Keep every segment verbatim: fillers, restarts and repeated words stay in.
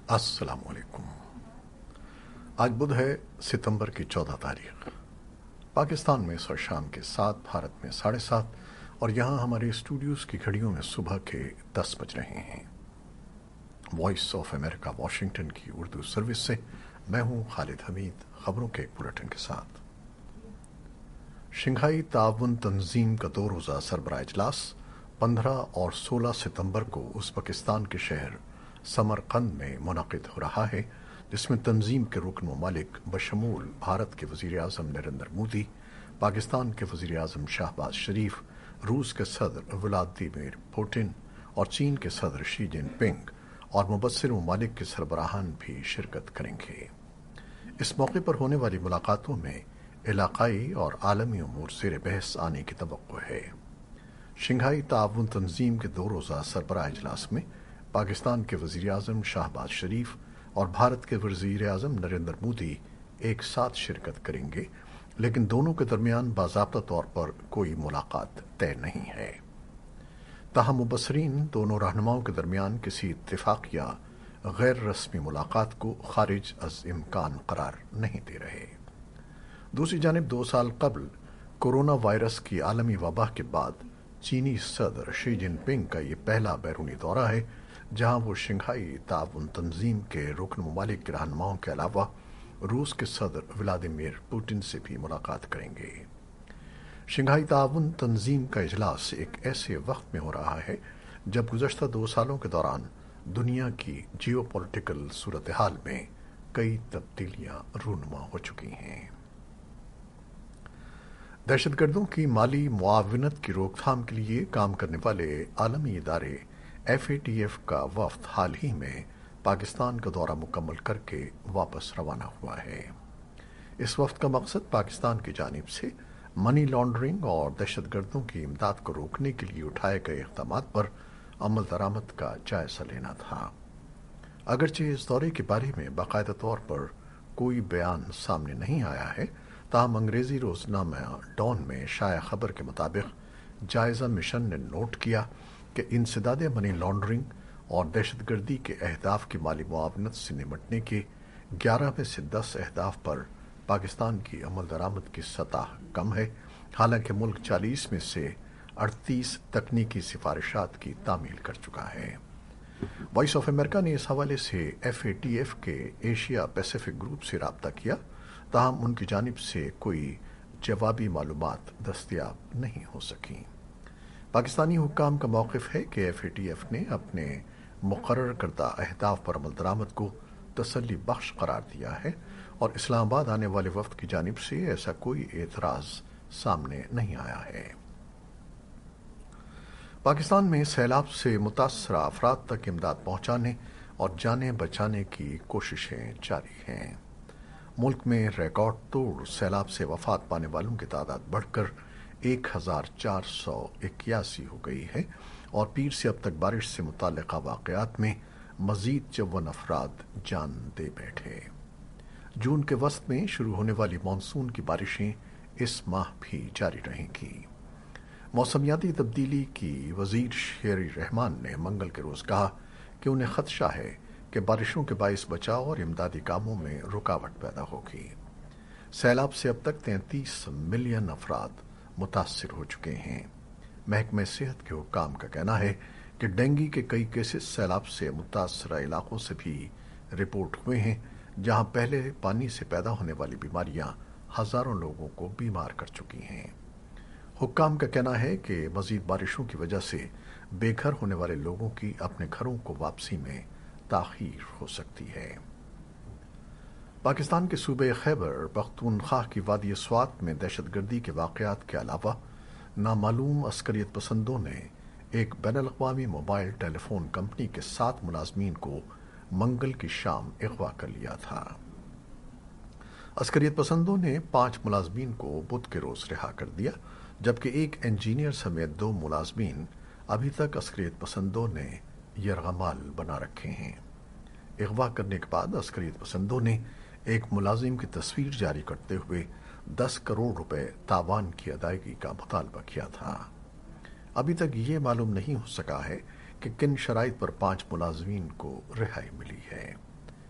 अस्सलाम वालेकुम। आज बुध है, सितंबर की चौदह तारीख। पाकिस्तान में इस वक्त शाम के सात, भारत में साढ़े सात और यहाँ हमारे स्टूडियोज़ की घड़ियों में सुबह के दस बज रहे हैं। वॉइस ऑफ अमेरिका वाशिंगटन की उर्दू सर्विस से मैं हूँ खालिद हमीद, खबरों के एक बुलेटिन के साथ। शंघाई ताउन तंजीम का दो रोज़ा सरबराह इजलास पंद्रह और सोलह सितंबर को उज़्बेकिस्तान के शहर समरकंद में मुनक़िद हो रहा है, जिसमें तंजीम के रुकन ममालिक बशमूल भारत के वज़ीर आज़म नरेंद्र मोदी, पाकिस्तान के वज़ीर आज़म शहबाज शरीफ, रूस के सदर व्लादिमीर पुतिन और चीन के सदर शी जिनपिंग और मुबस्सिर ममालिक के सरबराहान भी शिरकत करेंगे। इस मौके पर होने वाली मुलाकातों में इलाक़ाई और आलमी अमूर ज़ेर बहस आने की तवक्को है। शंघाई ताउन तंजीम के दो रोज़ा सरबराह इजलास में पाकिस्तान के वज़ीर आज़म शहबाज शरीफ और भारत के वज़ीर आज़म नरेंद्र मोदी एक साथ शिरकत करेंगे, लेकिन दोनों के दरमियान बाज़ाब्ता तौर पर कोई मुलाकात तय नहीं है। ताहम मुबस्सरीन दोनों रहनुमाओं के दरमियान किसी इत्तिफ़ाक़ या गैर रस्मी मुलाकात को खारिज अज़ इम्कान करार नहीं दे रहे। दूसरी जानिब दो साल कबल कोरोना वायरस की आलमी वबा के बाद चीनी सदर शी जिनपिंग का ये पहला बैरूनी दौरा है, जहां वो शंघाई ताउन तंजीम के रुकन ममालिक के रहनुमाओं के अलावा रूस के सदर व्लादिमीर पुतिन से भी मुलाकात करेंगे। शंघाई ताउन तंजीम का इजलास एक ऐसे वक्त में हो रहा है जब गुज़श्ता दो सालों के दौरान दुनिया की जियो पॉलिटिकल सूरत हाल में कई तब्दीलियां रूनुमा हो चुकी हैं। दहशतगर्दों की माली मुआवनत की रोकथाम के लिए काम करने वाले आलमी इदारे एफ ए टी एफ का वफ्द हाल ही में पाकिस्तान का दौरा मुकम्मल करके वापस रवाना हुआ है। इस वफ्द का मकसद पाकिस्तान की जानिब से मनी लॉन्ड्रिंग और दहशतगर्दों की इमदाद को रोकने के लिए उठाए गए इक़दामात पर अमल दरामद का जायजा लेना था। अगरचे इस दौरे के बारे में बाकायदा तौर पर कोई बयान सामने नहीं आया है, ताहम अंग्रेज़ी रोज़नामा डॉन में शाया खबर के मुताबिक जायजा मिशन ने नोट किया कि इंसदाद मनी लॉन्ड्रिंग और दहशतगर्दी के अहदाफ की माली मुआवनत से निमटने के ग्यारह में से दस अहदाफ पर पाकिस्तान की अमल दरामद की सतह कम है, हालांकि मुल्क चालीस में से अड़तीस तकनीकी सिफारिशात की तामील कर चुका है। वॉइस ऑफ अमेरिका ने इस हवाले से एफ ए टी एफ के एशिया पैसिफिक ग्रुप से रब्ता किया, ताहम उनकी जानिब से कोई जवाबी मालूमात दस्तयाब नहीं हो सकी। पाकिस्तानी हुक्काम का मौक़िफ़ है कि एफ ए टी एफ ने अपने मुक़र्रर करदा अहदाफ पर अमल दरामद को तसल्ली बख्श करार दिया है और इस्लामाबाद आने वाले वफ़द की जानिब से ऐसा कोई एतराज़ सामने नहीं आया है। पाकिस्तान में सैलाब से मुतासरा अफराद तक इमदाद पहुँचाने और जानें बचाने की कोशिशें जारी हैं। मुल्क में रिकॉर्ड तोड़ सैलाब से वफात पाने वालों की तादाद बढ़कर एक हजार चार सौ इक्यासी हो गई है और पीर से अब तक बारिश से मुताल्लिक़ा वाक़यात में मज़ीद चौवन अफराद जान दे बैठे। जून के वस्त में शुरू होने वाली मानसून की बारिशें इस माह भी जारी रहेंगी। मौसमियाती तब्दीली की वज़ीर शेरी रहमान ने मंगल के रोज़ कहा कि उन्हें ख़दशा है कि बारिशों के बाइस बचाव और इमदादी कामों में रुकावट पैदा होगी। सैलाब से अब तक तैंतीस मिलियन अफराद मुतासिर हो चुके हैं। महकमे सेहत के हुक्काम का कहना है कि डेंगू के कई केसेस सैलाब से मुतासरा इलाकों से भी रिपोर्ट हुए हैं, जहां पहले पानी से पैदा होने वाली बीमारियां हजारों लोगों को बीमार कर चुकी हैं। हुक्काम का कहना है कि मजीद बारिशों की वजह से बेघर होने वाले लोगों की अपने घरों को वापसी में ताख़ीर हो सकती है। पाकिस्तान के सूबे खैबर पख्तूनख्वा की वादी स्वात में दहशतगर्दी के वाक़यात के अलावा नामालूम अस्करियत पसंदों ने एक बैनुल-अक़वामी मोबाइल टेलीफोन कंपनी के सात मुलाजमीन को मंगल की शाम अगवा कर लिया था। अस्करियत पसंदों ने पांच मुलाजमीन को बुध के रोज रिहा कर दिया, जबकि एक इंजीनियर समेत दो मुलाजमीन अभी तक अस्करियत पसंदों ने यरगमाल बना रखे हैं। अगवा करने के बाद अस्करियत पसंदों ने एक मुलाजिम की तस्वीर जारी करते हुए दस करोड़ रुपए तावान की अदायगी का मुतालबा किया था। अभी तक ये मालूम नहीं हो सका है कि किन शराइत पर पांच मुलाजमीन को रिहाई मिली है।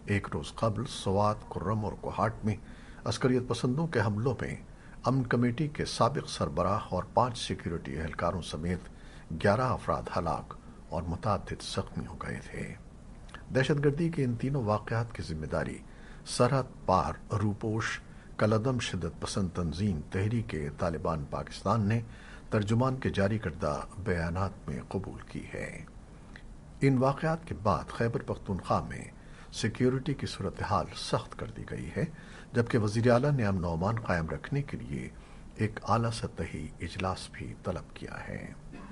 ایک روز قبل سوات، کرم اور کوہاٹ میں عسکریت پسندوں کے حملوں میں امن کمیٹی کے سابق سربراہ اور پانچ سیکیورٹی اہلکاروں سمیت گیارہ افراد ہلاک اور متعدد زخمی ہو گئے تھے۔ دہشت گردی کے ان تینوں واقعات کی ذمہ داری سرحد پار روپوش کالعدم شدت پسند تنظیم تحریک طالبان پاکستان نے ترجمان کے جاری کردہ بیانات میں قبول کی ہے۔ ان واقعات کے بعد خیبر پختونخوا میں سیکیورٹی کی صورتحال سخت کر دی گئی ہے، جبکہ وزیر اعلیٰ نے امن و امان قائم رکھنے کے لیے ایک اعلیٰ سطحی اجلاس بھی طلب کیا ہے۔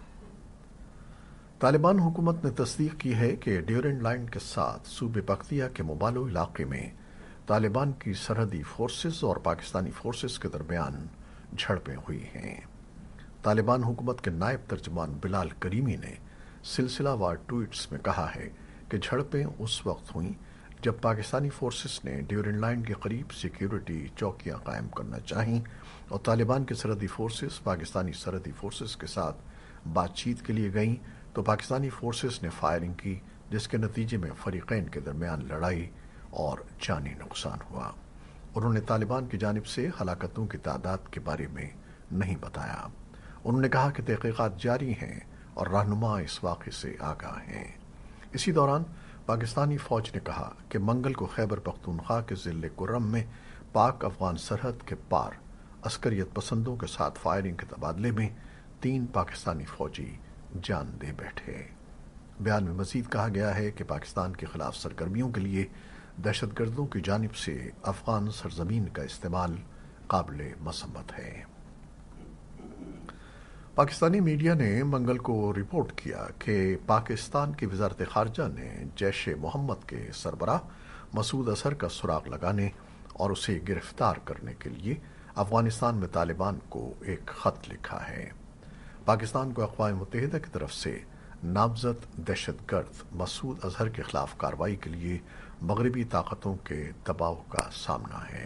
طالبان حکومت نے تصدیق کی ہے کہ ڈیورنڈ لائن کے ساتھ صوبے پختیا کے موبالو علاقے میں طالبان کی سرحدی فورسز اور پاکستانی فورسز کے درمیان جھڑپیں ہوئی ہیں۔ طالبان حکومت کے نائب ترجمان بلال کریمی نے سلسلہ وار ٹویٹس میں کہا ہے کہ جھڑپیں اس وقت ہوئیں جب پاکستانی فورسز نے ڈیورنڈ لائن کے قریب سیکیورٹی چوکیاں قائم کرنا چاہیں اور طالبان کے سرحدی فورسز پاکستانی سرحدی فورسز کے ساتھ بات چیت کے لیے گئیں تو پاکستانی فورسز نے فائرنگ کی، جس کے نتیجے میں فریقین کے درمیان لڑائی اور جانی نقصان ہوا۔ انہوں نے طالبان کی جانب سے ہلاکتوں کی تعداد کے بارے میں نہیں بتایا۔ انہوں نے کہا کہ تحقیقات جاری ہیں اور رہنما اس واقعے سے آگاہ ہیں۔ اسی دوران پاکستانی فوج نے کہا کہ منگل کو خیبر پختونخوا کے ضلع کرم میں پاک افغان سرحد کے پار عسکریت پسندوں کے ساتھ فائرنگ کے تبادلے میں تین پاکستانی فوجی جان دے بیٹھے۔ بیان میں مزید کہا گیا ہے کہ پاکستان کے خلاف سرگرمیوں کے لیے دہشت گردوں کی جانب سے افغان سرزمین کا استعمال قابل مذمت ہے۔ پاکستانی میڈیا نے منگل کو رپورٹ کیا کہ پاکستان کی وزارت خارجہ نے جیش محمد کے سربراہ مسعود اظہر کا سراغ لگانے اور اسے گرفتار کرنے کے لیے افغانستان میں طالبان کو ایک خط لکھا ہے۔ پاکستان کو اقوام متحدہ کی طرف سے نامزد دہشت گرد مسعود اظہر کے خلاف کارروائی کے لیے مغربی طاقتوں کے دباؤ کا سامنا ہے۔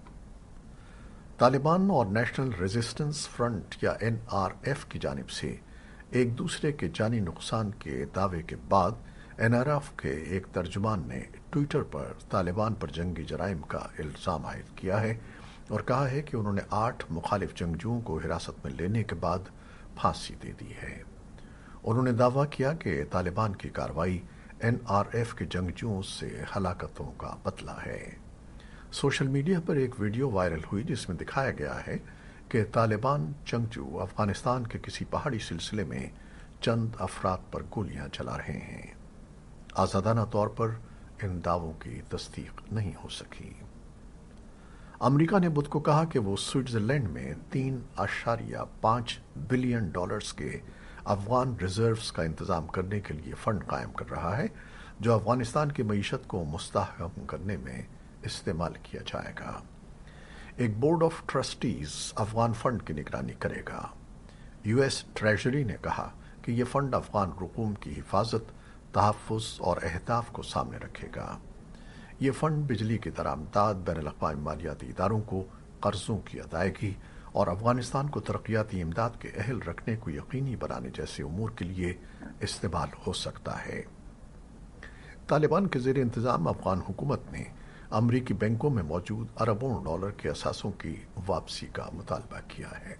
طالبان اور نیشنل ریزسٹنس فرنٹ یا این آر ایف کی جانب سے ایک دوسرے کے جانی نقصان کے دعوے کے بعد این آر ایف کے ایک ترجمان نے ٹویٹر پر طالبان پر جنگی جرائم کا الزام عائد کیا ہے اور کہا ہے کہ انہوں نے آٹھ مخالف جنگجوؤں کو حراست میں لینے کے بعد پھانسی دے دی ہے۔ انہوں نے دعویٰ کیا کہ طالبان کی کارروائی این آر ایف کے جنگجوؤں سے ہلاکتوں کا بدلہ ہے۔ سوشل میڈیا پر ایک ویڈیو وائرل ہوئی جس میں دکھایا گیا ہے کہ طالبان جنگجو افغانستان کے کسی پہاڑی سلسلے میں چند افراد پر گولیاں چلا رہے ہیں۔ آزادانہ طور پر ان دعووں کی تصدیق نہیں ہو سکی۔ امریکہ نے بدھ کو کہا کہ وہ سوئٹزرلینڈ میں تین اشاریہ پانچ بلین ڈالرز کے افغان ریزروز کا انتظام کرنے کے لیے فنڈ قائم کر رہا ہے، جو افغانستان کی معیشت کو مستحکم کرنے میں استعمال کیا جائے گا۔ ایک board of trustees Afghan fund کی نگرانی کرے گا۔ یو ایس ٹریجری نے کہا کہ یہ فنڈ افغان رقوم کی حفاظت، تحفظ اور اہداف کو سامنے رکھے گا۔ یہ فنڈ بجلی کی درآمدات، بین الاقوامی مالیاتی اداروں کو قرضوں کی ادائیگی اور افغانستان کو ترقیاتی امداد کے اہل رکھنے کو یقینی بنانے جیسے امور کے لیے استعمال ہو سکتا ہے۔ طالبان کے زیر انتظام افغان حکومت نے امریکی بینکوں میں موجود اربوں ڈالر کے اثاثوں کی واپسی کا مطالبہ کیا ہے۔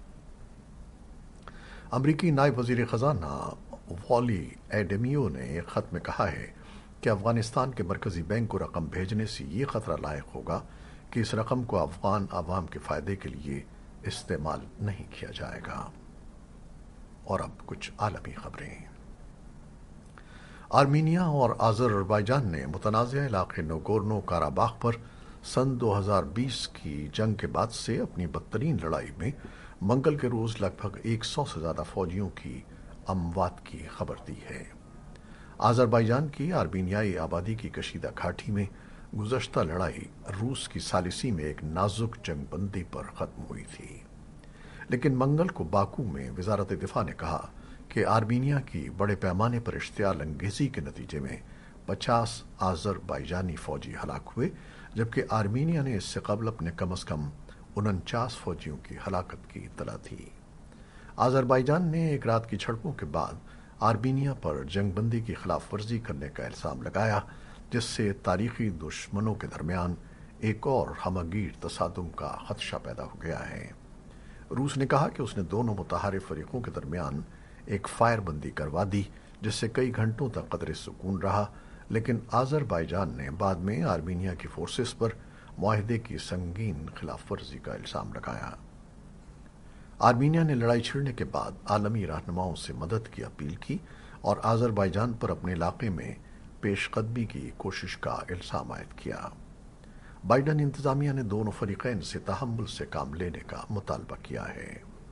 امریکی نائب وزیر خزانہ والی ایڈمیو نے ایک خط میں کہا ہے کہ افغانستان کے مرکزی بینک کو رقم بھیجنے سے یہ خطرہ لاحق ہوگا کہ اس رقم کو افغان عوام کے فائدے کے لیے استعمال نہیں کیا جائے گا۔ اور اب کچھ عالمی خبریں۔ آرمینیا اور آذربائیجان نے متنازع علاقے نگورنو کاراباخ پر سن دو ہزار بیس کی جنگ کے بعد سے اپنی بدترین لڑائی میں منگل کے روز لگ بھگ ایک سو سے زیادہ فوجیوں کی اموات کی خبر دی ہے۔ آذربائیجان کی آرمینیائی آبادی کی کشیدہ گھاٹی میں گزشتہ لڑائی روس کی ثالثی میں ایک نازک جنگ بندی پر ختم ہوئی تھی، لیکن منگل کو باکو میں وزارت دفاع نے کہا کہ آرمینیا کی بڑے پیمانے پر اشتعال انگیزی کے نتیجے میں پچاس آذربائیجانی فوجی ہلاک ہوئے، جبکہ آرمینیا نے اس سے قبل اپنے کم از کم انچاس فوجیوں کی ہلاکت کی اطلاع تھی۔ آذربائیجان نے ایک رات کی جھڑپوں کے بعد آرمینیا پر جنگ بندی کی خلاف ورزی کرنے کا الزام لگایا، جس سے تاریخی دشمنوں کے درمیان ایک اور ہمگیر تصادم کا خدشہ پیدا ہو گیا ہے۔ روس نے کہا کہ اس نے دونوں متحارب فریقوں کے درمیان ایک فائر بندی کروا دی جس سے کئی گھنٹوں تک قدرے سکون رہا، لیکن آذربائیجان نے بعد میں آرمینیا کی فورسز پر معاہدے کی سنگین خلاف ورزی کا الزام لگایا۔ آرمینیا نے لڑائی چھڑنے کے بعد عالمی رہنماؤں سے مدد کی اپیل کی اور آذربائیجان پر اپنے علاقے میں پیش قدمی کی کوشش کا الزام عائد کیا۔ بائیڈن انتظامیہ نے دونوں فریقین سے تحمل سے کام لینے کا مطالبہ کیا ہے۔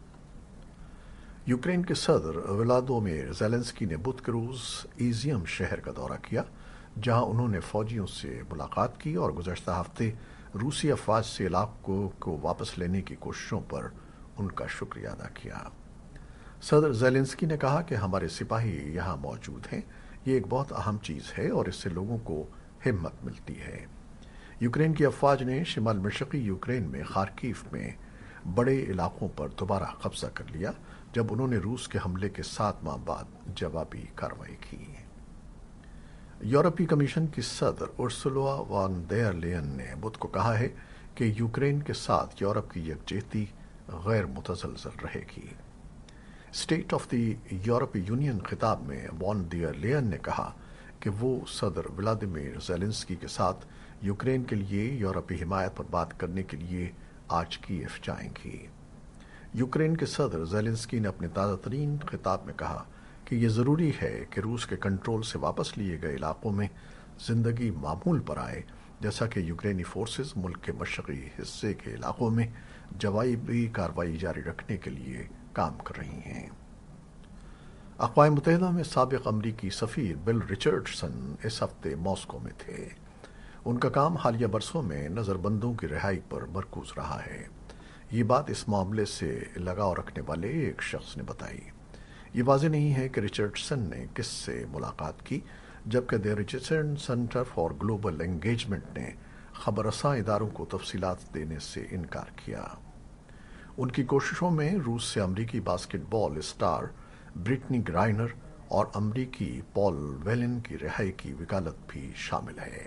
یوکرین کے صدر ولادیمیر زیلنسکی نے بدھ کے روز ایزیم شہر کا دورہ کیا، جہاں انہوں نے فوجیوں سے ملاقات کی اور گزشتہ ہفتے روسی افواج سے علاقوں کو واپس لینے کی کوششوں پر ان کا شکریہ ادا کیا۔ صدر زیلنسکی نے کہا کہ ہمارے سپاہی یہاں موجود ہیں، یہ ایک بہت اہم چیز ہے اور اس سے لوگوں کو ہمت ملتی ہے۔ یوکرین کی افواج نے شمال مشرقی یوکرین میں خارکیف میں بڑے علاقوں پر دوبارہ قبضہ کر لیا جب انہوں نے روس کے حملے کے سات ماہ بعد جوابی کارروائی کی۔ یورپی کمیشن کی صدر ارسولا وان ڈیر لیئن نے بدھ کو کہا ہے کہ یوکرین کے ساتھ یورپ کی یکجہتی غیر متزلزل رہے گی۔ اسٹیٹ آف دی یورپی یونین خطاب میں وان ڈیر لیئن نے کہا کہ وہ صدر ولادیمیر زیلنسکی کے ساتھ یوکرین کے لیے یورپی حمایت پر بات کرنے کے لیے آج کیف جائیں گی۔ یوکرین کے صدر زیلنسکی نے اپنے تازہ ترین خطاب میں کہا کہ یہ ضروری ہے کہ روس کے کنٹرول سے واپس لیے گئے علاقوں میں زندگی معمول پر آئے، جیسا کہ یوکرینی فورسز ملک کے مشرقی حصے کے علاقوں میں جوابی کارروائی جاری رکھنے کے لیے کام کر رہی ہیں۔ اقوام متحدہ میں سابق امریکی سفیر بل رچرڈسن اس ہفتے ماسکو میں تھے۔ ان کا کام حالیہ برسوں میں نظر بندوں کی رہائی پر مرکوز رہا ہے۔ یہ بات اس معاملے سے لگاؤ رکھنے والے ایک شخص نے بتائی۔ یہ واضح نہیں ہے کہ رچرڈسن نے کس سے ملاقات کی، جبکہ the Richardson center for global engagement نے خبر رساں اداروں کو تفصیلات دینے سے انکار کیا۔ ان کی کوششوں میں روس سے امریکی basketball star Brittney Griner اور امریکی پال ویلن کی رہائی کی وکالت بھی شامل ہے۔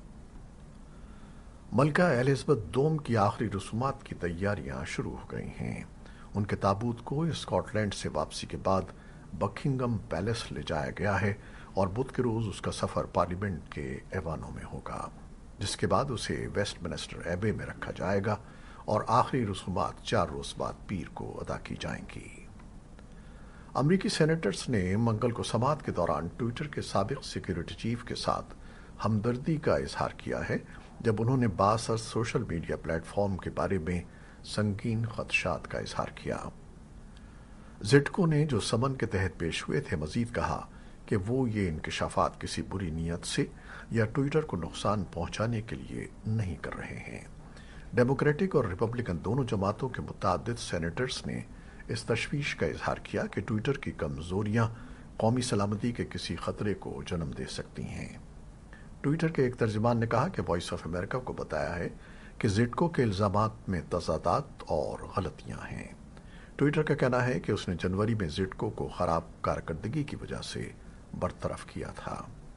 ملکہ ایلزبتھ دوم کی آخری رسومات کی تیاریاں شروع ہو گئی ہیں۔ ان کے تابوت کو اسکاٹ لینڈ سے واپسی کے بعد بکنگم پیلس لے جایا گیا ہے اور بدھ کے روز اس کا سفر پارلیمنٹ کے ایوانوں میں ہوگا، جس کے بعد اسے ویسٹ منسٹر ایبے میں رکھا جائے گا اور آخری رسومات چار روز بعد پیر کو ادا کی جائیں گی۔ امریکی سینیٹرز نے منگل کو سماعت کے دوران ٹویٹر کے سابق سیکیورٹی چیف کے ساتھ ہمدردی کا اظہار کیا ہے، جب انہوں نے بااثر سوشل میڈیا پلیٹ فارم کے بارے میں سنگین خدشات کا اظہار کیا۔ زٹکو نے، جو سمن کے تحت پیش ہوئے تھے، مزید کہا کہ وہ یہ انکشافات کسی بری نیت سے یا ٹویٹر کو نقصان پہنچانے کے لیے نہیں کر رہے ہیں۔ ڈیموکریٹک اور ریپبلکن دونوں جماعتوں کے متعدد سینیٹرز نے اس تشویش کا اظہار کیا کہ ٹویٹر کی کمزوریاں قومی سلامتی کے کسی خطرے کو جنم دے سکتی ہیں۔ ٹویٹر کے ایک ترجمان نے کہا کہ وائس آف امریکہ کو بتایا ہے کہ زٹکو کے الزامات میں تضادات اور غلطیاں ہیں۔ ٹویٹر کا کہنا ہے کہ اس نے جنوری میں زٹکو کو خراب کارکردگی کی وجہ سے برطرف کیا تھا۔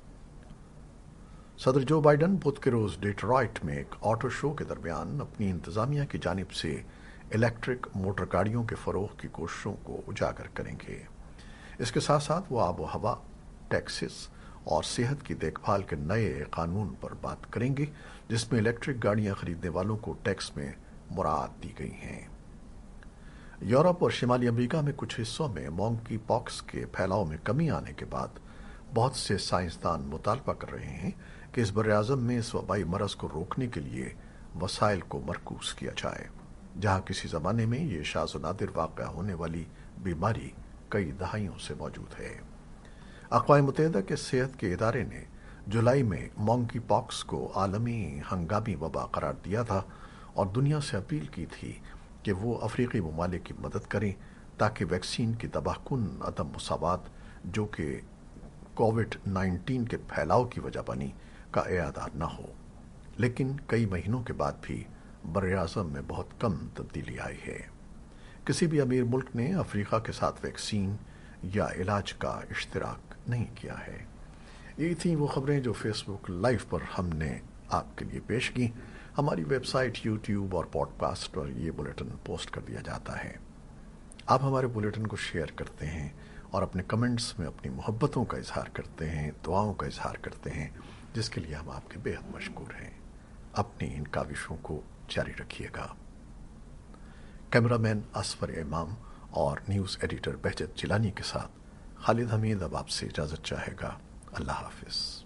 صدر جو بائیڈن بدھ کے روز ڈیٹرائٹ میں ایک آٹو شو کے درمیان اپنی انتظامیہ کی جانب سے الیکٹرک موٹر گاڑیوں کے فروغ کی کوششوں کو اجاگر کریں گے۔ اس کے ساتھ ساتھ وہ آب و ہوا، ٹیکسز اور صحت کی دیکھ بھال کے نئے قانون پر بات کریں گے، جس میں الیکٹرک گاڑیاں خریدنے والوں کو ٹیکس میں مراعات دی گئی ہیں۔ یورپ اور شمالی امریکہ میں کچھ حصوں میں مونکی پاکس کے پھیلاؤ میں کمی آنے کے بعد بہت سے سائنسدان مطالبہ کر رہے ہیں کہ اس براعظم میں اس وبائی مرض کو روکنے کے لیے وسائل کو مرکوز کیا جائے، جہاں کسی زمانے میں یہ شاذ و نادر واقع ہونے والی بیماری کئی دہائیوں سے موجود ہے۔ اقوام متحدہ کے صحت کے ادارے نے جولائی میں مونکی پاکس کو عالمی ہنگامی وبا قرار دیا تھا اور دنیا سے اپیل کی تھی کہ وہ افریقی ممالک کی مدد کریں تاکہ ویکسین کی تباہ کن عدم مساوات، جو کہ کووڈ نائنٹین کے پھیلاؤ کی وجہ بنی، کا اعادہ نہ ہو۔ لیکن کئی مہینوں کے بعد بھی براعظم میں بہت کم تبدیلی آئی ہے۔ کسی بھی امیر ملک نے افریقہ کے ساتھ ویکسین یا علاج کا اشتراک نہیں کیا ہے۔ یہ تھیں وہ خبریں جو فیس بک لائیو پر ہم نے آپ کے لیے پیش کی. ہماری ویب سائٹ، یوٹیوب اور پوڈ کاسٹ پر یہ بلیٹن پوسٹ کر دیا جاتا ہے. آپ ہمارے بلیٹن کو شیئر کرتے ہیں اور اپنے کمنٹس میں اپنی محبتوں کا اظہار کرتے ہیں، دعاؤں کا اظہار کرتے ہیں، جس کے لیے ہم آپ کے بے حد مشکور ہیں. اپنی ان کاوشوں کو جاری رکھیے گا. کیمرہ مین اصفر امام اور نیوز ایڈیٹر بہجت جیلانی کے ساتھ خالد حمید اب آپ سے اجازت چاہے گا. اللہ حافظ.